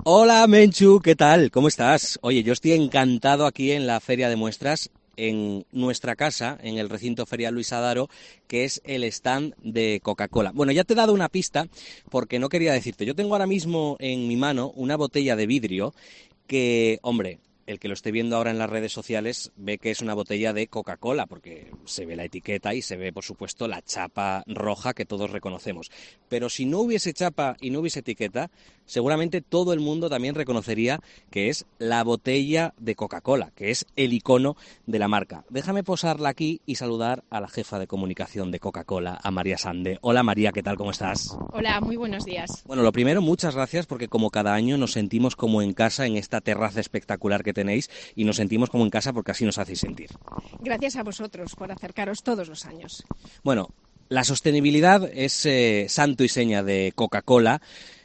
Hola Menchu, ¿qué tal? ¿Cómo estás? Oye, yo estoy encantado aquí en la Feria de Muestras, en nuestra casa, en el recinto ferial Luis Adaro, que es el stand de Coca-Cola. Bueno, ya te he dado una pista porque no quería decirte. Yo tengo ahora mismo en mi mano una botella de vidrio que, hombre, el que lo esté viendo ahora en las redes sociales ve que es una botella de Coca-Cola, porque se ve la etiqueta y se ve, por supuesto, la chapa roja que todos reconocemos. Pero si no hubiese chapa y no hubiese etiqueta, seguramente todo el mundo también reconocería que es la botella de Coca-Cola, que es el icono de la marca. Déjame posarla aquí y saludar a la jefa de comunicación de Coca-Cola, a María Sande. Hola María, ¿qué tal? ¿Cómo estás? Hola, muy buenos días. Bueno, lo primero, muchas gracias porque como cada año nos sentimos como en casa en esta terraza espectacular que tenéis y nos sentimos como en casa porque así nos hacéis sentir. Gracias a vosotros por acercaros todos los años. Bueno, la sostenibilidad es santo y seña de Coca-Cola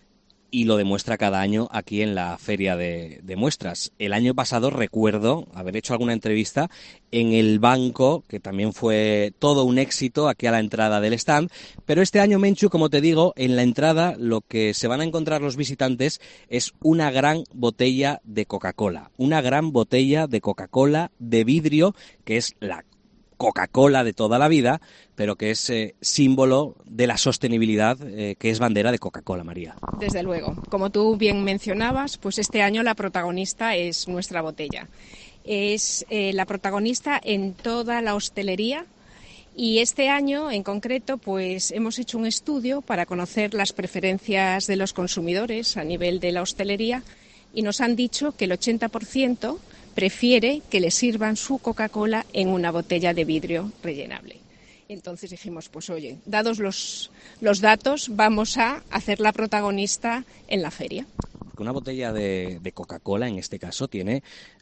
y lo demuestra cada año aquí en la feria de muestras. El año pasado recuerdo haber hecho alguna entrevista en el banco, que también fue todo un éxito aquí a la entrada del stand, pero este año, Menchu, como te digo, en la entrada lo que se van a encontrar los visitantes es una gran botella de Coca-Cola, una gran botella de Coca-Cola de vidrio, que es la Coca-Cola de toda la vida, pero que es símbolo de la sostenibilidad, que es bandera de Coca-Cola, María. Desde luego, como tú bien mencionabas, pues este año la protagonista es nuestra botella. Es la protagonista en toda la hostelería. Y este año, en concreto, pues hemos hecho un estudio para conocer las preferencias de los consumidores a nivel de la hostelería y nos han dicho que el 80% prefiere que le sirvan su Coca-Cola en una botella de vidrio rellenable. Entonces dijimos, pues oye, dados los datos, vamos a hacerla protagonista en la feria. Porque una botella de Coca-Cola, en este caso, tiene,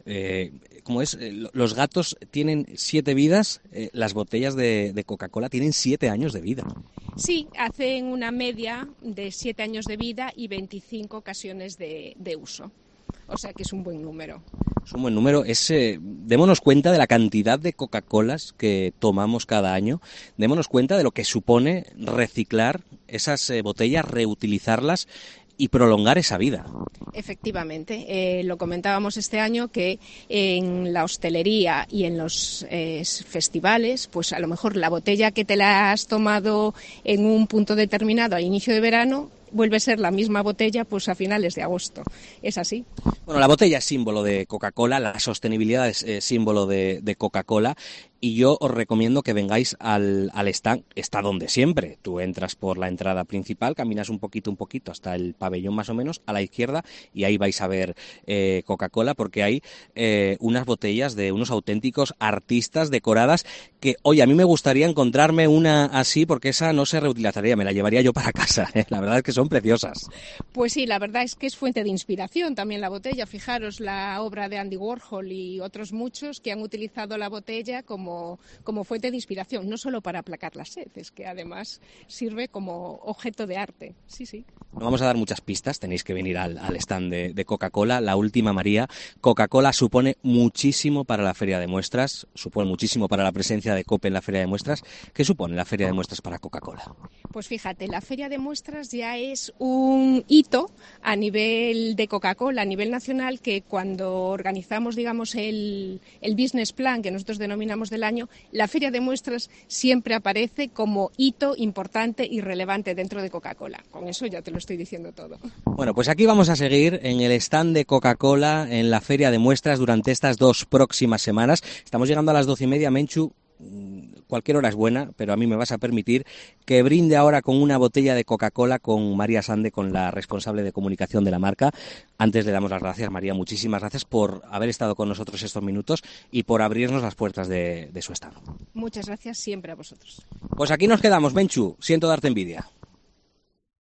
¿cómo es? Los gatos tienen 7 vidas, las botellas de Coca-Cola tienen 7 años de vida. Sí, hacen una media de 7 años de vida y 25 ocasiones de uso. O sea que es un buen número. Es un buen número. Démonos cuenta de la cantidad de Coca-Colas que tomamos cada año. Démonos cuenta de lo que supone reciclar esas botellas, reutilizarlas y prolongar esa vida. Efectivamente, lo comentábamos este año que en la hostelería y en los festivales, pues a lo mejor la botella que te la has tomado en un punto determinado al inicio de verano vuelve a ser la misma botella pues a finales de agosto. ¿Es así? Bueno, la botella es símbolo de Coca-Cola, la sostenibilidad es símbolo de Coca-Cola y yo os recomiendo que vengáis al stand, está donde siempre. Tú entras por la entrada principal, caminas un poquito hasta el pabellón más o menos, a la izquierda y ahí vais a ver Coca-Cola porque hay unas botellas de unos auténticos artistas decoradas que, oye, a mí me gustaría encontrarme una así porque esa no se reutilizaría, me la llevaría yo para casa, ¿eh? La verdad es que son preciosas. Pues sí, la verdad es que es fuente de inspiración también la botella. Fijaros la obra de Andy Warhol y otros muchos que han utilizado la botella como fuente de inspiración, no solo para aplacar la sed, es que además sirve como objeto de arte. Sí, sí. No vamos a dar muchas pistas, tenéis que venir al stand de Coca-Cola. La última, María, Coca-Cola supone muchísimo para la feria de muestras, supone muchísimo para la presencia de COPE en la feria de muestras. ¿Qué supone la feria de muestras para Coca-Cola? Pues fíjate, la feria de muestras ya es un hito a nivel de Coca-Cola, a nivel nacional, que cuando organizamos, digamos, el business plan que nosotros denominamos del año, la feria de muestras siempre aparece como hito importante y relevante dentro de Coca-Cola. Con eso ya te lo estoy diciendo todo. Bueno, pues aquí vamos a seguir en el stand de Coca-Cola en la feria de muestras durante estas 2 próximas semanas. Estamos llegando a las 12:30, Menchu. Cualquier hora es buena, pero a mí me vas a permitir que brinde ahora con una botella de Coca-Cola con María Sande, con la responsable de comunicación de la marca. Antes le damos las gracias, María, muchísimas gracias por haber estado con nosotros estos minutos y por abrirnos las puertas de su stand. Muchas gracias siempre a vosotros. Pues aquí nos quedamos, Menchu, siento darte envidia.